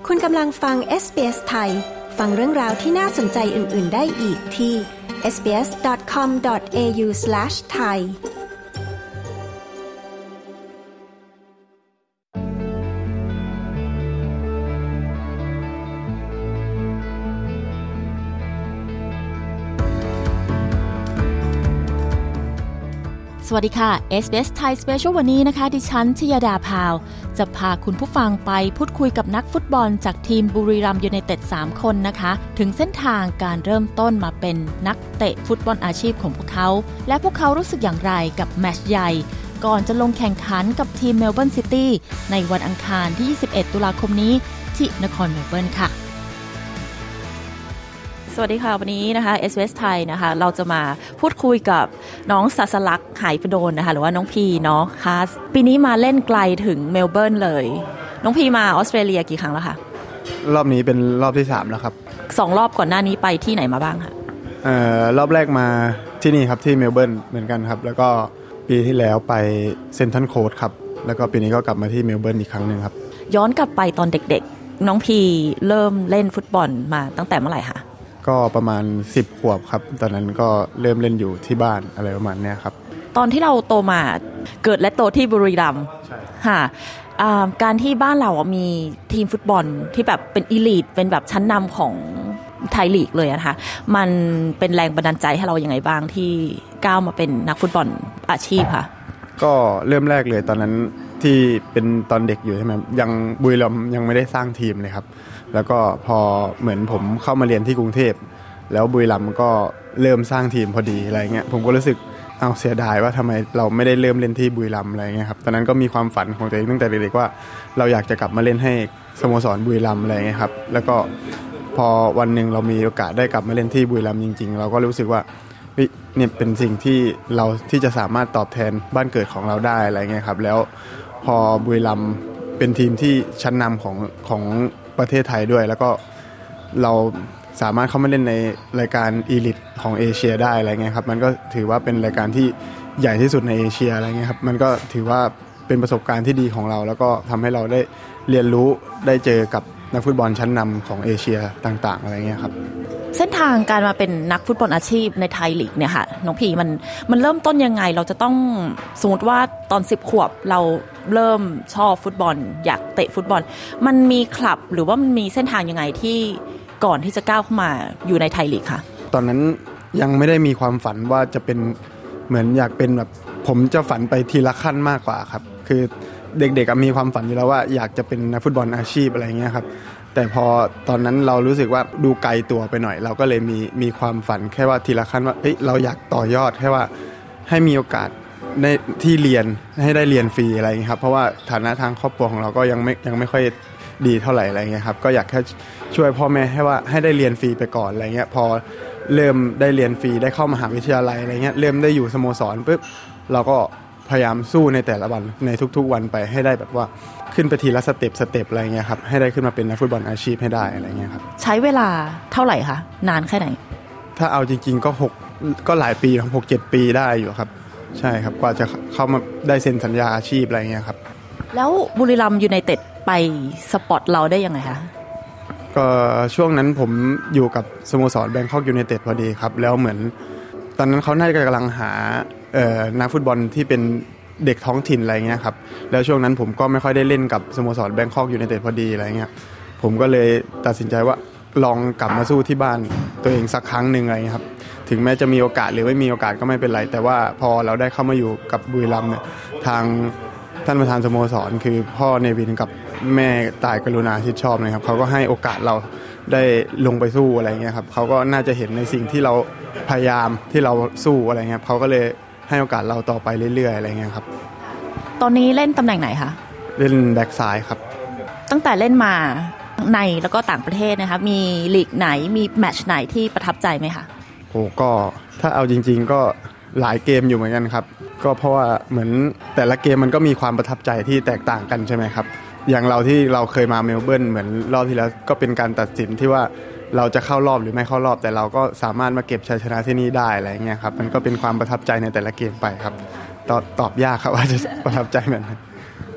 คุณกำลังฟัง SBS ไทยฟังเรื่องราวที่น่าสนใจอื่นๆได้อีกที่ sbs.com.au/thai สวัสดีค่ะ SBS Thai Special วันนี้นะคะดิฉันชยดาพาวจะพาคุณผู้ฟังไปพูดคุยกับนักฟุตบอลจากทีมบุรีรัมย์ยูไนเต็ด3คนนะคะถึงเส้นทางการเริ่มต้นมาเป็นนักเตะฟุตบอลอาชีพของพวกเขาและพวกเขารู้สึกอย่างไรกับแมตช์ใหญ่ก่อนจะลงแข่งขันกับทีมเมลเบิร์นซิตี้ในวันอังคารที่21ตุลาคมนี้ที่นครเมลเบิร์นค่ะสวัสดีค่ะวันนี้นะคะ SBS ไทยนะคะเราจะมาพูดคุยกับน้องศาสลักษณ์หายประโดนนะคะหรือว่าน้องพีเนาะค่ะปีนี้มาเล่นไกลถึงเมลเบิร์นเลยน้องพีมาออสเตรเลียกี่ครั้งแล้วคะรอบนี้เป็นรอบที่3แล้วครับ 2รอบก่อนหน้านี้ไปที่ไหนมาบ้างคะรอบแรกมาที่นี่ครับที่เมลเบิร์นเหมือนกันครับแล้วก็ปีที่แล้วไปเซนทรัลโค้สต์ครับแล้วก็ปีนี้ก็กลับมาที่เมลเบิร์นอีกครั้งนึงครับย้อนกลับไปตอนเด็กๆน้องพีเริ่มเล่นฟุตบอลมาตั้งแต่เมื่อไหร่คะก็ประมาณ10ขวบครับตอนนั้นก็เริ่มเล่นอยู่ที่บ้านอะไรประมาณนี้ครับตอนที่เราโตมาเกิดและโตที่บุรีรัมย์ค่ะการที่บ้านเรามีทีมฟุตบอลที่แบบเป็นอีลีทเป็นแบบชั้นนำของไทยลีกเลยนะคะมันเป็นแรงบันดาลใจให้เราอย่างไรบ้างที่ก้าวมาเป็นนักฟุตบอลอาชีพค่ะก็เริ่มแรกเลยตอนนั้นที่เป็นตอนเด็กอยู่ใช่ไหมยังบุรีรัมย์ยังไม่ได้สร้างทีมเลยครับแล้วก็พอเหมือนผมเข้ามาเรียนที่กรุงเทพแล้วบุรีรัมย์ก็เริ่มสร้างทีมพอดีอะไรเงี้ยผมก็รู้สึกเสียดายว่าทำไมเราไม่ได้เริ่มเล่นที่บุรีรัมย์อะไรเงี้ยครับตอนนั้นก็มีความฝันของตัวเองตั้งแต่เด็กๆว่าเราอยากจะกลับมาเล่นให้สโมสรบุรีรัมย์อะไรเงี้ยครับแล้วก็พอวันนึงเรามีโอกาสได้กลับมาเล่นที่บุรีรัมย์จริงๆเราก็รู้สึกว่าเนี่ยเป็นสิ่งที่เราที่จะสามารถตอบแทนบ้านเกิดของเราได้อะไรเงี้ยครับแล้วพอบุรีรัมย์เป็นทีมที่ชั้นนำของประเทศไทยด้วยแล้วก็เราสามารถเข้ามาเล่นในรายการอีลิทของเอเชียได้อะไรเงี้ยครับมันก็ถือว่าเป็นรายการที่ใหญ่ที่สุดในเอเชียอะไรเงี้ยครับมันก็ถือว่าเป็นประสบการณ์ที่ดีของเราแล้วก็ทำให้เราได้เรียนรู้ได้เจอกับนักฟุตบอลชั้นนำของเอเชียต่างๆอะไรเงี้ยครับเส้นทางการมาเป็นนักฟุตบอลอาชีพในไทยลีกเนี่ยค่ะน้องพีมันเริ่มต้นยังไงเราจะต้องสมมติว่าตอน10ขวบเราเริ่มชอบฟุตบอลอยากเตะฟุตบอลมันมีคลับหรือว่ามันมีเส้นทางยังไงที่ก่อนที่จะก้าวเข้ามาอยู่ในไทยลีกค่ะตอนนั้นยังไม่ได้มีความฝันว่าจะเป็นเหมือนอยากเป็นแบบผมจะฝันไปทีละขั้นมากกว่าครับคือเด็กๆมีความฝันอยู่แล้วว่าอยากจะเป็นนักฟุตบอลอาชีพอะไรเงี้ยครับแต่พอตอนนั้นเรารู้สึกว่าดูไกลตัวไปหน่อยเราก็เลยมีความฝันแค่ว่าทีละขั้นว่าเราอยากต่อยอดแค่ว่าให้มีโอกาสในที่เรียนให้ได้เรียนฟรีอะไรอย่างนี้ครับเพราะว่าฐานะทางครอบครัวของเราก็ยังไม่ค่อยดีเท่าไหร่อะไรเงี้ยครับก็อยากแค่ช่วยพ่อแม่ให้ได้เรียนฟรีไปก่อนอะไรเงี้ยพอเริ่มได้เรียนฟรีได้เข้ามหาวิทยาลัยอะไรเงี้ยเริ่มได้อยู่สโมสรปุ๊บเราก็พยายามสู้ในแต่ละวันในทุกๆวันไปให้ได้แบบว่าขึ้นไปทีละสเต็ปอะไรเงี้ยครับให้ได้ขึ้นมาเป็นนักฟุตบอลอาชีพให้ได้อะไรเงี้ยครับใช้เวลาเท่าไหร่คะนานแค่ไหนถ้าเอาจริงๆก็หลายปี6-7 ปีได้อยู่ครับใช่ครับกว่าจะเข้ามาได้เซ็นสัญญาอาชีพอะไรเงี้ยครับแล้วบุรีรัมย์ยูไนเต็ดไปสปอตเราได้ยังไงคะก็ช่วงนั้นผมอยู่กับสโมสรแบงคอกยูไนเต็ดพอดีครับแล้วเหมือนตอนนั้นเขาน่าจะกำลังหานักฟุตบอลที่เป็นเด็กท้องถิ่นอะไรเงี้ยครับแล้วช่วงนั้นผมก็ไม่ค่อยได้เล่นกับสโมสรแบงคอกยูไนเต็ดพอดีอะไรเงี้ยผมก็เลยตัดสินใจว่าลองกลับมาสู้ที่บ้านตัวเองสักครั้งนึงอะไรเงี้ยครับถึงแม้จะมีโอกาสหรือไม่มีโอกาสก็ไม่เป็นไรแต่ว่าพอเราได้เข้ามาอยู่กับบุรีรัมย์เนี่ยทางท่านประธานสโมสรคือพ่อเนวินกับแม่ตายกรุณาชิดชอบนะครับเขาก็ให้โอกาสเราได้ลงไปสู้อะไรเงี้ยครับเขาก็น่าจะเห็นในสิ่งที่เราพยายามที่เราสู้อะไรเงี้ยเขาก็เลยให้โอกาสเราต่อไปเรื่อยๆอะไรเงี้ยครับตอนนี้เล่นตำแหน่งไหนคะเล่นแบ็คซ้ายครับตั้งแต่เล่นมาในแล้วก็ต่างประเทศนะคะมีลีกไหนมีแมตช์ไหนที่ประทับใจไหมคะโอ้ก็ถ้าเอาจริงๆก็หลายเกมอยู่เหมือนกันครับก็เพราะว่าเหมือนแต่ละเกมมันก็มีความประทับใจที่แตกต่างกันใช่ไหมครับอย่างเราที่เราเคยมาเมลเบิร์นเหมือนรอบที่แล้วก็เป็นการตัดสินที่ว่าเราจะเข้ารอบหรือไม่เข้ารอบแต่เราก็สามารถมาเก็บชัยชนะที่นี่ได้อะไรเงี้ยครับมันก็เป็นความประทับใจในแต่ละเกมไปครับตอบยากครับว่าจะประทับใจแบบไหน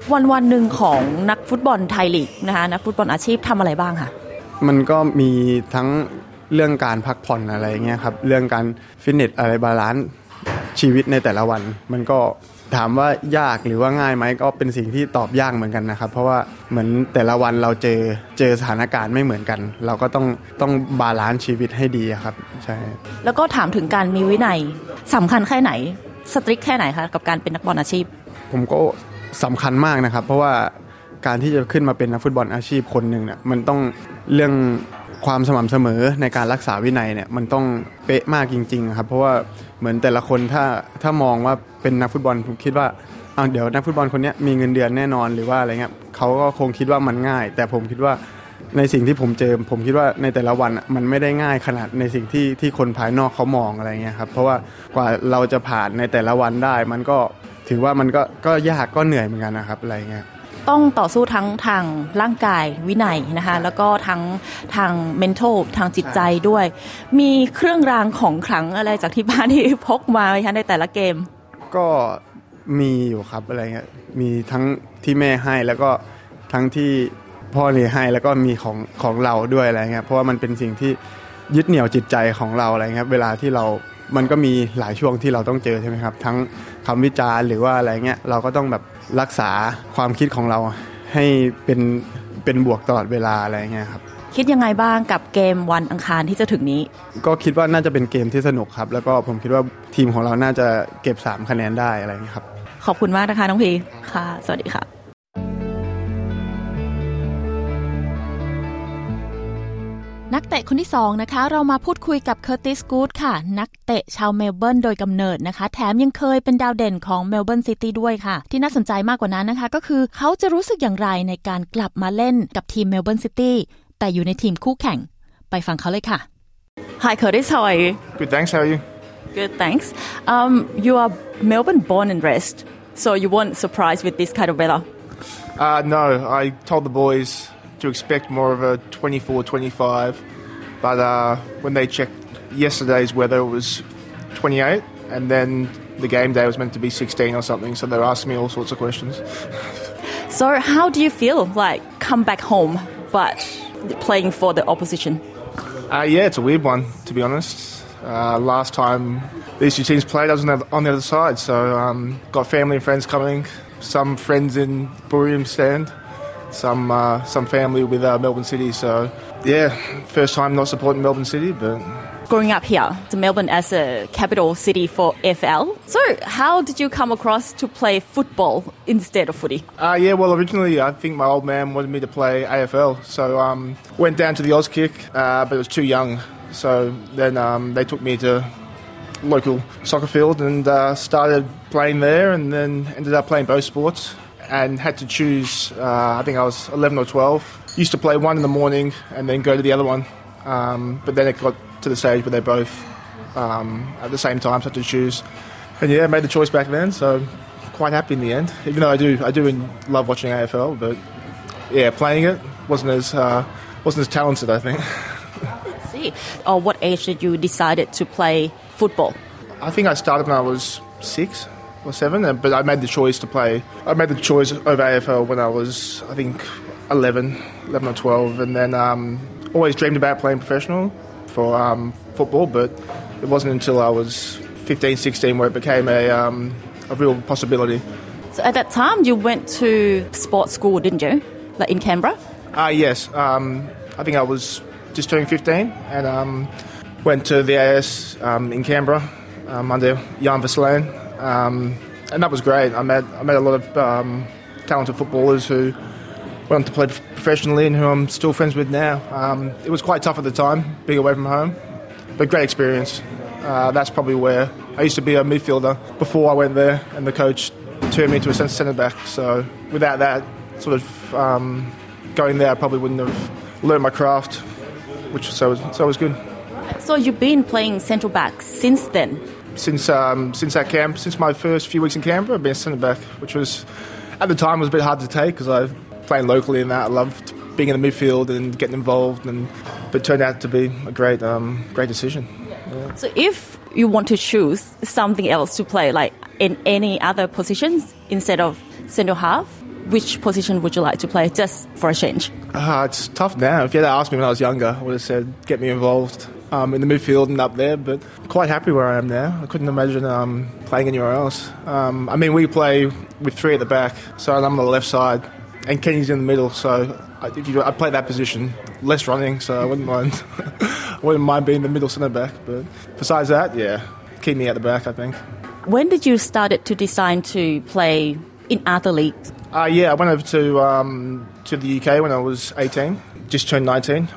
วันหนึ่งของนักฟุตบอลไทยลีกนะคะนักฟุตบอลอาชีพทำอะไรบ้างคะมันก็มีทั้งเรื่องการพักผ่อนอะไรเงี้ยครับเรื่องการฟิตเนสอะไรบาลานซ์ชีวิตในแต่ละวันมันก็ถามว่ายากหรือว่าง่ายไหมก็เป็นสิ่งที่ตอบยากเหมือนกันนะครับเพราะว่าเหมือนแต่ละวันเราเจอสถานการณ์ไม่เหมือนกันเราก็ต้องบาลานซ์ชีวิตให้ดีครับใช่แล้วก็ถามถึงการมีวินัยสำคัญแค่ไหนสตริกแค่ไหนคะกับการเป็นนักบอลอาชีพผมก็สำคัญมากนะครับเพราะว่าการที่จะขึ้นมาเป็นนักฟุตบอลอาชีพคนหนึ่งเนี่ยมันต้องเรื่องความสม่ำเสมอในการรักษาวินัยเนี่ยมันต้องเป๊ะมากจริงๆครับเพราะว่าเหมือนแต่ละคนถ้ามองว่าเป็นนักฟุตบอลผมคิดว่าเดี๋ยวนักฟุตบอลคนนี้มีเงินเดือนแน่นอนหรือว่าอะไรเงี้ยเขาก็คงคิดว่ามันง่ายแต่ผมคิดว่าในสิ่งที่ผมเจอผมคิดว่าในแต่ละวันมันไม่ได้ง่ายขนาดในสิ่งที่คนภายนอกเขามองอะไรเงี้ยครับเพราะว่ากว่าเราจะผ่านในแต่ละวันได้มันก็ถือว่ามันก็ยากก็เหนื่อยเหมือนกันนะครับอะไรเงี้ยต้องต่อสู้ทั้งทางร่างกายวินัยนะคะแล้วก็ทั้งทาง mental ทางจิตใจด้วยมีเครื่องรางของขลังอะไรจากที่บ้านที่พกมาไหมคะในแต่ละเกมก็มีอยู่ครับอะไรเงี้ยมีทั้งที่แม่ให้แล้วก็ทั้งที่พ่อเนี่ยให้แล้วก็มีของเราด้วยอะไรเงี้ยเพราะว่ามันเป็นสิ่งที่ยึดเหนี่ยวจิตใจของเราอะไรเงี้ยเวลาที่มันก็มีหลายช่วงที่เราต้องเจอใช่ไหมครับทั้งคำวิจารณ์หรือว่าอะไรเงี้ยเราก็ต้องแบบรักษาความคิดของเราให้เป็นบวกตลอดเวลาอะไรเงี้ยครับคิดยังไงบ้างกับเกมวันอังคารที่จะถึงนี้ก็คิดว่าน่าจะเป็นเกมที่สนุกครับแล้วก็ผมคิดว่าทีมของเราน่าจะเก็บ3คะแนนได้อะไรเงี้ยครับขอบคุณมากนะคะน้องพีค่ะสวัสดีค่ะนักเตะคนที่2นะคะเรามาพูดคุยกับเคอร์ติสกูดค่ะนักเตะชาวเมลเบิร์นโดยกำเนิดนะคะแถมยังเคยเป็นดาวเด่นของเมลเบิร์นซิตี้ด้วยค่ะที่น่าสนใจมากกว่านั้นนะคะก็คือเขาจะรู้สึกอย่างไรในการกลับมาเล่นกับทีมเมลเบิร์นซิตี้แต่อยู่ในทีมคู่แข่งไปฟังเขาเลยค่ะ Hi Curtis, how are you? Good, thanks. How are you? Good, thanks. You are Melbourne born and raised, so you weren't surprised with this kind of weather? No, I told the boys to expect more of a 24-25, but when they checked yesterday's weather, it was 28, and then the game day was meant to be 16 or something, so they're asking me all sorts of questions. So how do you feel like come back home but playing for the opposition? Yeah, it's a weird one, to be honest. Last time these two teams played, I was on the other side, so got family and friends coming, some friends in Buriram stand, some family with Melbourne City, so yeah, first time not supporting Melbourne City, but... Growing up here, Melbourne as a capital city for FL, so how did you come across to play football instead of footy? Yeah, well, originally I think my old man wanted me to play AFL, so went down to the Auskick, but it was too young, so then they took me to local soccer field and started playing there, and then ended up playing both sports and had to choose. I think I was 11 or 12. Used to play one in the morning and then go to the other one, but then it got to the stage where they both at the same time, so I had to choose. And yeah, made the choice back then, so quite happy in the end. Even though I do love watching AFL, but yeah, playing it wasn't as talented, I think. I see. Or what age did you decided to play football? I think I started when I was 6 or 7, but I made the choice to play. I made the choice over AFL when I was, I think, 11 or 12, and then always dreamed about playing professional for football, but it wasn't until I was 15, 16 where it became a real possibility. So at that time, you went to sports school, didn't you? Like in Canberra? Yes. I think I was just turning 15 and went to the AS in Canberra under Jan Verslaan, and that was great. I met a lot of talented footballers who went on to play professionally and who I'm still friends with now. It was quite tough at the time, being away from home, but great experience. That's probably where I used to be a midfielder before I went there, and the coach turned me to a centre back. So without that sort of going there, I probably wouldn't have learned my craft, so it was good. So you've been playing centre back since then? Since that camp, since my first few weeks in Canberra, I've been a centre back, which was at the time was a bit hard to take because I playing locally and that I loved being in the midfield and getting involved, but it turned out to be a great decision. Yeah. So if you want to choose something else to play, like in any other positions instead of centre half, which position would you like to play, just for a change? It's tough now. If you had asked me when I was younger, I would have said, get me involved in the midfield and up there, but quite happy where I am now. I couldn't imagine playing anywhere else. We play with three at the back, so I'm on the left side, and Kenny's in the middle, so I play that position. Less running, so I wouldn't mind. I wouldn't mind being the middle centre back, but besides that, yeah, keep me at the back, I think. When did you started to decide to play in other leagues? I went over to the UK when I was 18, just turned 19.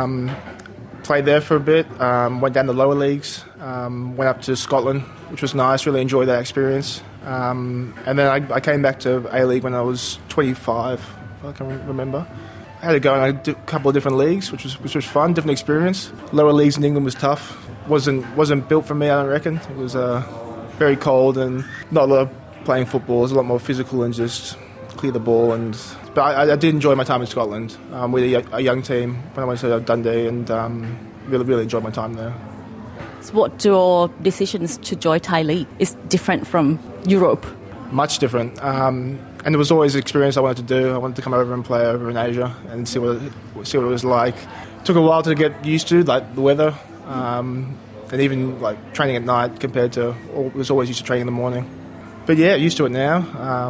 Played there for a bit, went down the lower leagues, went up to Scotland, which was nice, really enjoyed that experience. And then I came back to A-League when I was 25, if I can remember. I had to go in a couple of different leagues, which was fun, different experience. Lower leagues in England was tough. Wasn't built for me, I don't reckon. It was very cold and not a lot of playing football. It was a lot more physical and just clear the ball. But I did enjoy my time in Scotland with a young team when I went to Dundee, and really enjoyed my time there. So what your decisions to join Thai League is different from Europe? Much different. And there was always an experience I wanted to do. I wanted to come over and play over in Asia and see what it was like. It took a while to get used to, like the weather, and even like training at night compared to, was always used to training in the morning. But yeah, used to it now,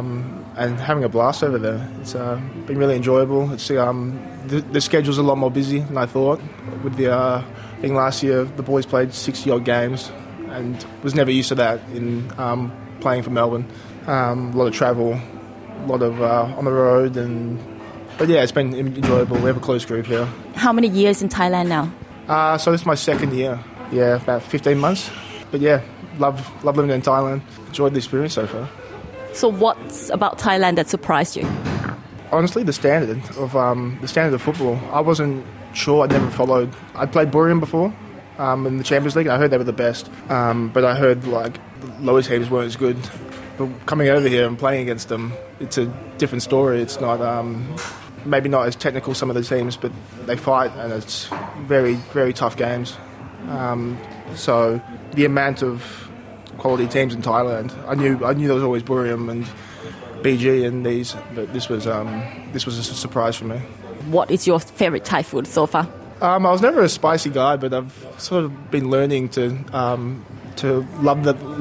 and having a blast over there. It's been really enjoyable. It's the schedule's a lot more busy than I thought. With I think last year the boys played 60-odd games, and was never used to that in playing for Melbourne. A lot of travel, a lot of on the road, but yeah, it's been enjoyable. We have a close group here. How many years in Thailand now? So this is my second year. Yeah, about 15 months. But yeah, love living in Thailand. Enjoyed the experience so far. So what's about Thailand that surprised you? Honestly, the standard of football. I wasn't sure. I never followed. I played Buriram before in the Champions League. I heard they were the best, but I heard like the lower teams weren't as good. But coming over here and playing against them, it's a different story. It's not maybe not as technical some of the teams, but they fight, and it's very, very tough games. So the amount of quality teams in Thailand, I knew there was always Buriram and BG and these, but this was a surprise for me. What is your favourite Thai food so far? I was never a spicy guy, but I've sort of been learning to love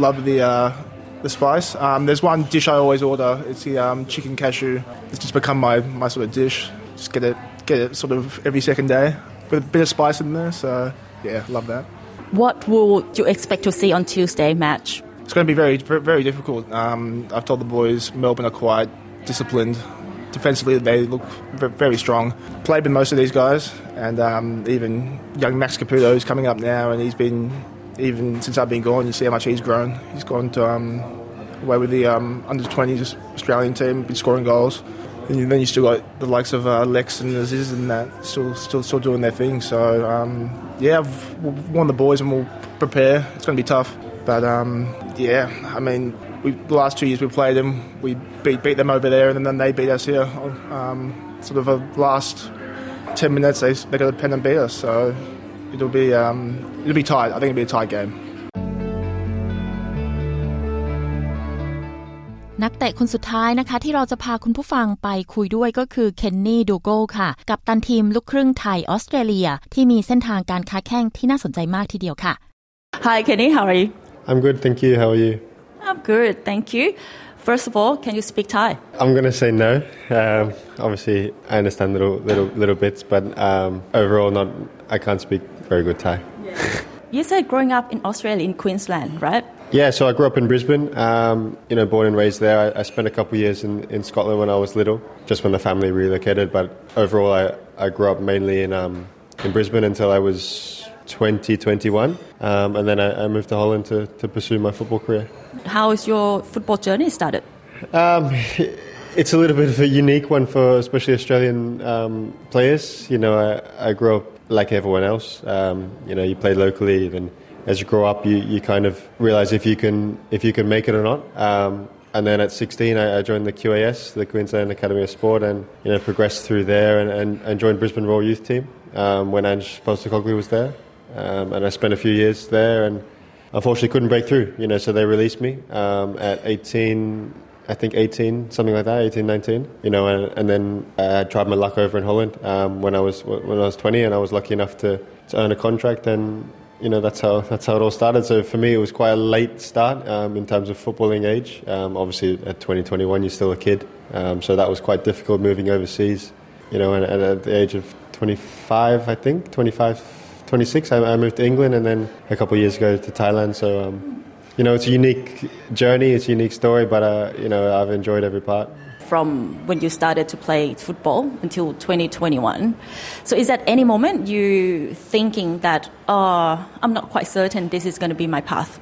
the spice. There's one dish I always order. It's the chicken cashew. It's just become my sort of dish. Just get it sort of every second day with a bit of spice in there. So yeah, love that. What will you expect to see on Tuesday match? It's going to be very, very difficult. I've told the boys Melbourne are quite disciplined. Defensively, they look very strong. Played with most of these guys, and even young Max Caputo is coming up now, and he's been, even since I've been gone, you see how much he's grown. He's gone to away with the under-20s Australian team, been scoring goals. And then you still got the likes of Lex and Aziz and that still doing their thing. So I've won the boys and we'll prepare. It's going to be tough, but the last 2 years we played them, we beat them over there, and then they beat us here. Sort of the last 10 minutes they got a pen and beat us. So it'll be tight. I think it'll be a tight game. นักเตะคนสุดท้ายนะคะที่เราจะพาคุณผู้ฟังไปคุยด้วยก็คือเคนนี่ดูโก้ค่ะกัปตันทีมลูกครึ่งไทยออสเตรเลียที่มีเส้นทางการค้าแข้งที่น่าสนใจมากทีเดียวค่ะ Hi Kenny, how are you? I'm good, thank you. How are you? I'm good, thank you. First of all, can you speak Thai? I'm going to say no. Obviously, I understand little bits, but overall, I can't speak very good Thai. You said growing up in Australia, in Queensland, right? Yeah, so I grew up in Brisbane, born and raised there. I spent a couple of years in Scotland when I was little, just when the family relocated. But overall, I grew up mainly in Brisbane until I was 21, and then I moved to Holland to pursue my football career. How is your football journey started? It's a little bit of a unique one for especially Australian players. I grew up like everyone else. You play locally, then as you grow up, you kind of realize if you can make it or not. And then at 16, I joined the QAS, the Queensland Academy of Sport, and progressed through there and joined Brisbane Royal Youth Team when Ange Postecoglou was there. And I spent a few years there, and unfortunately couldn't break through. So they released me at 18 I think 18, something like that, 18, 19. You know, and then I tried my luck over in Holland when I was 20, and I was lucky enough to earn a contract, and you know that's how it all started. So for me, it was quite a late start in terms of footballing age. Obviously, at 20, 21, you're still a kid, so that was quite difficult moving overseas. You know, and at the age of 25, I think 26, I moved to England, and then a couple of years ago to Thailand. So. You know, it's a unique journey, it's a unique story, but, you know, I've enjoyed every part. From when you started to play football until 2021. So is at any moment you thinking that, I'm not quite certain this is going to be my path?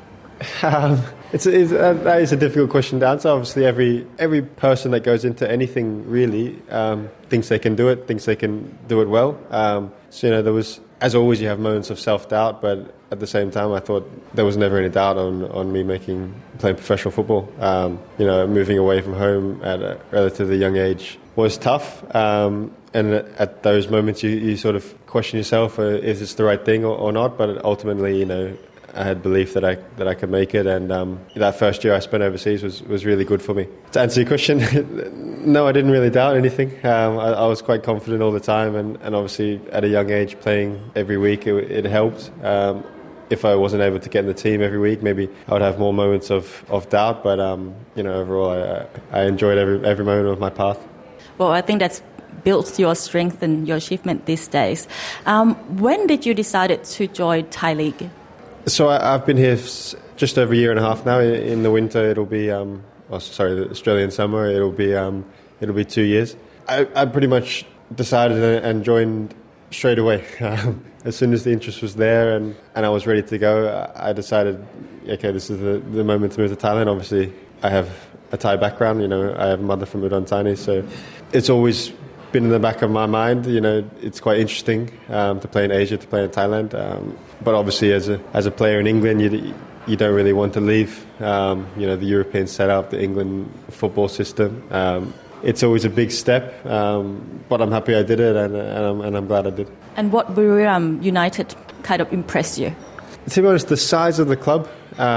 That is a difficult question to answer. Obviously, every person that goes into anything really thinks they can do it, thinks they can do it well. So, you know, there was, as always, you have moments of self-doubt, but at the same time, I thought there was never any doubt on me playing professional football. You know, moving away from home at a relatively young age was tough. And at those moments, you sort of question yourself, is this the right thing or not? But ultimately, you know, I had belief that I could make it, and that first year I spent overseas was really good for me. To answer your question, no, I didn't really doubt anything. I was quite confident all the time, and obviously at a young age playing every week, it helped. If I wasn't able to get in the team every week, maybe I would have more moments of doubt, but you know, overall I enjoyed every moment of my path. Well, I think that's built your strength and your achievement these days. When did you decide to join Thai League? So I've been here just over a year and a half now. In the winter, it'll be the Australian summer. It'll be 2 years. I pretty much decided and joined straight away. As soon as the interest was there and I was ready to go, I decided, okay, this is the moment to move to Thailand. Obviously, I have a Thai background. You know, I have a mother from Udon Thani, so it's always been in the back of my mind. You know, it's quite interesting to play in Asia, to play in Thailand. But obviously, as a player in England, you don't really want to leave. You know, the European setup, the England football system. It's always a big step, but I'm happy I did it, and I'm glad I did. And what Buriram United kind of impressed you? To be honest, the size of the club.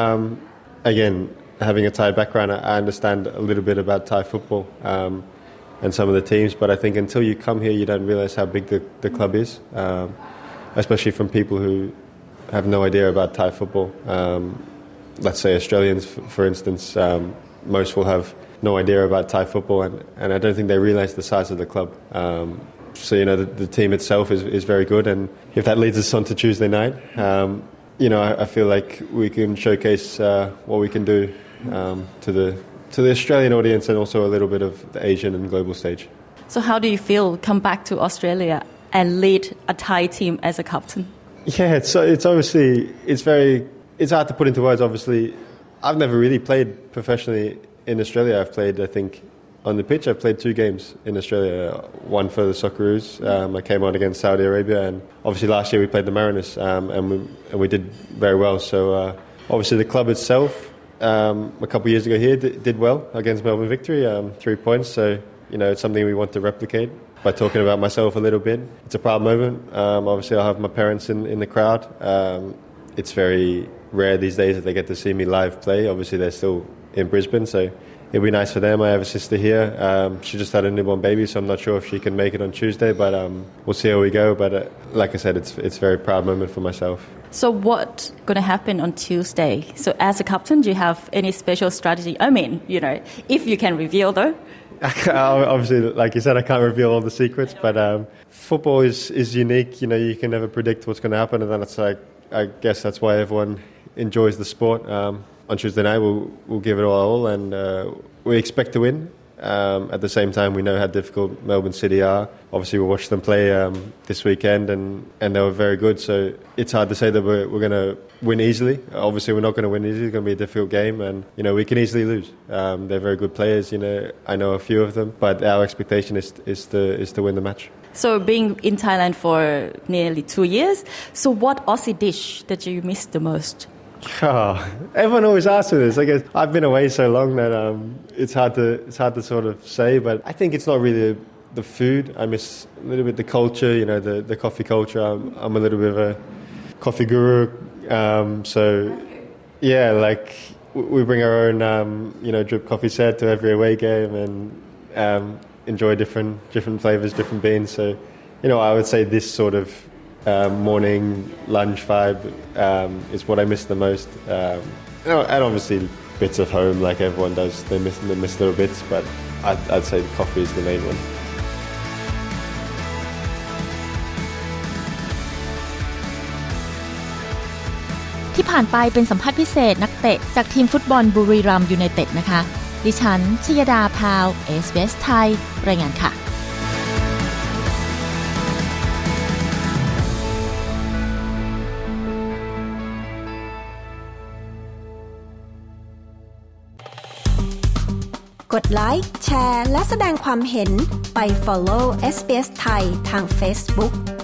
Again, having a Thai background, I understand a little bit about Thai football and some of the teams, but I think until you come here, you don't realise how big the club is, especially from people who have no idea about Thai football. Let's say Australians, for instance, most will have no idea about Thai football, and I don't think they realise the size of the club. So, you know, the team itself is very good, and if that leads us on to Tuesday night, you know, I feel like we can showcase what we can do to the Australian audience and also a little bit of the Asian and global stage. So how do you feel come back to Australia and lead a Thai team as a captain? Yeah, it's obviously, it's hard to put into words. Obviously, I've never really played professionally in Australia. I've played, I think, on the pitch, I've played 2 games in Australia, one for the Socceroos. I came on against Saudi Arabia, and obviously last year we played the Mariners, and we did very well. So obviously the club itself, a couple of years ago here, did well against Melbourne Victory, 3 points. So, you know, it's something we want to replicate. By talking about myself a little bit, it's a proud moment. Obviously I'll have my parents in the crowd. It's very rare these days that they get to see me live play. Obviously they're still in Brisbane, so it'll be nice for them. I have a sister here. She just had a newborn baby, so I'm not sure if she can make it on Tuesday, but we'll see how we go. But like I said, it's a very proud moment for myself. So what's going to happen on Tuesday? So as a captain, do you have any special strategy? I mean, you know, if you can reveal though. Obviously, like you said, I can't reveal all the secrets, but football is unique. You know, you can never predict what's going to happen, and then it's like, I guess that's why everyone enjoys the sport. On Tuesday night, we'll give it all, and we expect to win. At the same time, we know how difficult Melbourne City are. Obviously, we watched them play this weekend, and they were very good. So it's hard to say that we're going to win easily. Obviously, we're not going to win easily. It's going to be a difficult game, and you know we can easily lose. They're very good players. You know, I know a few of them, but our expectation is to win the match. So being in Thailand for nearly 2 years, so what Aussie dish that you miss the most? Oh, everyone always asks me this. I guess I've been away so long that it's hard to sort of say. But I think it's not really the food. I miss a little bit the culture. You know, the coffee culture. I'm a little bit of a coffee guru. So yeah, like we bring our own, drip coffee set to every away game and enjoy different flavors, different beans. So, I would say this sort of morning lunch vibe is what I miss the most. And obviously bits of home, like everyone does. They miss little bits, but I'd say the coffee is the main one. ที่ผ่านไปเป็นสัมภาษณ์พิเศษนักเตะจากทีมฟุตบอลบุรีรัมย์ยูไนเต็ดนะคะดิฉันชยดาพาว SBS ไทยรายงานค่ะกดไลค์แชร์และแสดงความเห็นไป follow SBS ไทยทาง Facebook